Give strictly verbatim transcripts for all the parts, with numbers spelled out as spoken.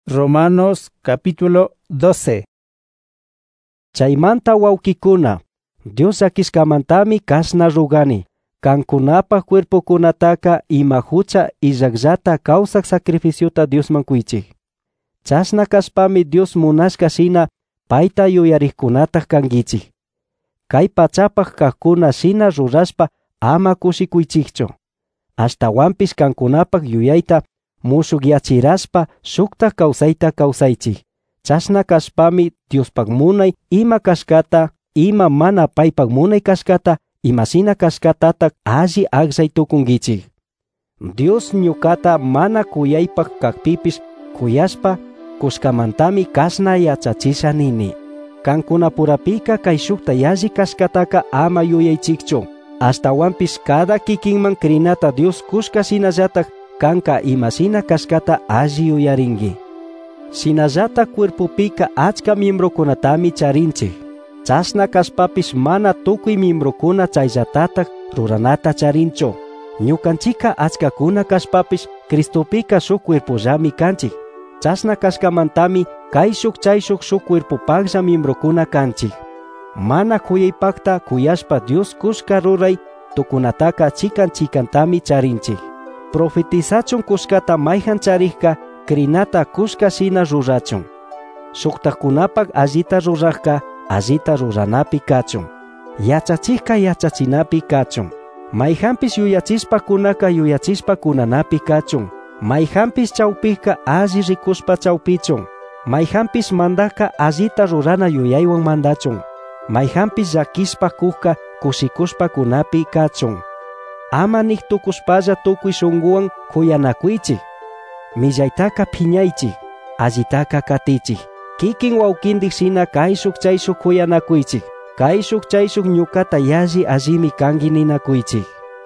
Romanos capítulo doce. Chaymanta wawkikuna, Dios akishkamantami kasna rugani, kankunapa cuerpokunataka ima hucha illakllata kawsak sacrificiota Diosman kuichik. Chasna kaspami Dios munashka shina paita yuyarikkunata kankichik. Kay pachapaq kaqkuna shina rurashpa ama kushikuychikchu. Ashtawanpish kankunapaq yuyayta mushukyachiraspa shukta kawsayta kawsaychik. Chasna kashpami Diospaq munay ima kashkata, ima mana paypaq munay kashkata, imashina kashkatatak alli aqllay tukunkichik. Dios ñukata mana kuyaypaq kaqpipish kuyashpa kushkamantami kasna yachachisha nini. Kankunapurapika kay shukta yalli kashkataka ama yuyaychikchu. Ashtawanpish kada kikinman krinata Dios kushka shinallatak kanka imashina kashkata alli yuyarinki. Shinallatak cuerpopika achka miembrokunatami charinchik. Chasna kashpapish mana tukuy miembrokuna chayllatatak ruranata charinchu. Ñukanchika achkakuna kashpapish Cristopika shuk cuerpollami kanchik. Chasna kashkamantami kay shuk chay shuk shuk cuerpopaqlla miembrokuna kanchik. Mana kuyaypakta kuyashpa Dios kushka ruray tukunataka chikan chikantami charinchik. Profetizachun kushkata mayhan charikka krinata kushka shina rurachun. Shuktakunapak allita rurajka allita ruranapi kachun. Yachachikka yachachinapi kachun. Mayhanpis yuyachispa kunaka yuyachispa kunanapi kachun. Mayhanpis chawpika alli rikushpa chawpichun. Mayhanpis mandaka allita rurana yuyaywan mandachun. Mayhanpis llakishpa kukka kushikushpa kunapi kachun. Ama niktukushpalla tukuy shunguwan kuyanakuychik. Millaytaka phiñaychik, allitaka katichik. Kikin wawkindik shina kay shuk chay shuk kuyanakuychik. Kay shuk chay shuk ñukata yalli allimi kanki ninakuychik.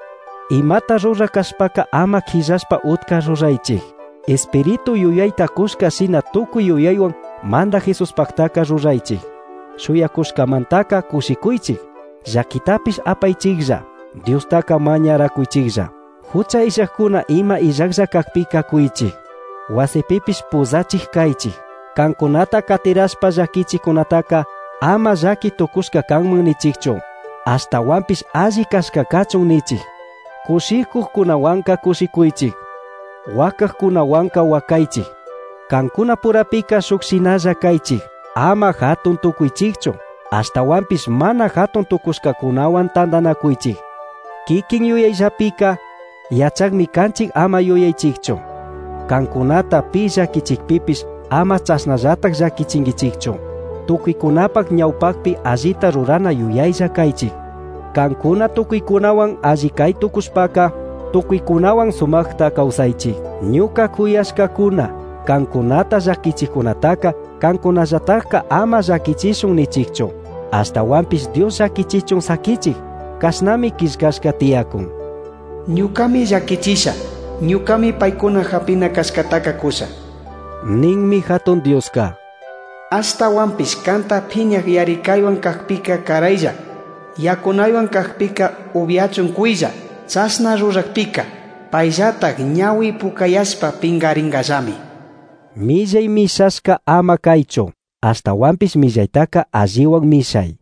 Imata rura kashpaka ama khillashpa utka ruraychik. Espiritu yuyayta kushka shina tukuy yuyaywan manda Jesuspaqtaka ruraychik. Shuyakushkamantaka kushikuychik. Llakitapish apaychiklla. Diostaka mañarakuychiklla. Hucha illaqkuna ima illaqlla kaqpika kuychik. Wasipipish puzachik kaychik. Kankunata katirashpa llakichikunataka ama llaki tukushka kanman nichikchu. Ashtawanpish alli kashka kachun nichik. Kushikuqkunawanka kushikuychik. Wakaqkunawanka wakaychik. Kankuna purapika shuk shinalla kaychik. Ama hatun tukuychikchu. Ashtawanpish mana hatun tukushkakunawan tandanakuychik. Kikin yuyayllapika yachakmi kanchik ama yuyaychikchu. Kankunata pi llakichikpipish ama chasnallatak llakichinkichikchu. Tukuykunapak ñawpakpi allita rurana yuyaylla kaychik. Kankuna tukuykunawan alli kay tukushpaka tukuykunawan sumakta kawsaychik. Ñuka kuyashkakuna kankunata llakichikunataka kankunallatakka ama llakichishun nichikchu. Ashtawanpish Dios llakichichun sakichik. Kasnami kishkashka tiyakun. Ñukami llakichisha, ñukami paykuna hapina kashkataka kusha. Ninmi hatun Dioska. Ashtawanpish kanta phiñaq yarikaywan kaqpika karaylla. Yakunaywan kaqpika ubiachun kuylla. Chasna rurakpika payllatak ñawi pukayashpa pingaringallami. Millay mishashka ama kaychu. Ashtawanpish millaytaka alliwan mishay.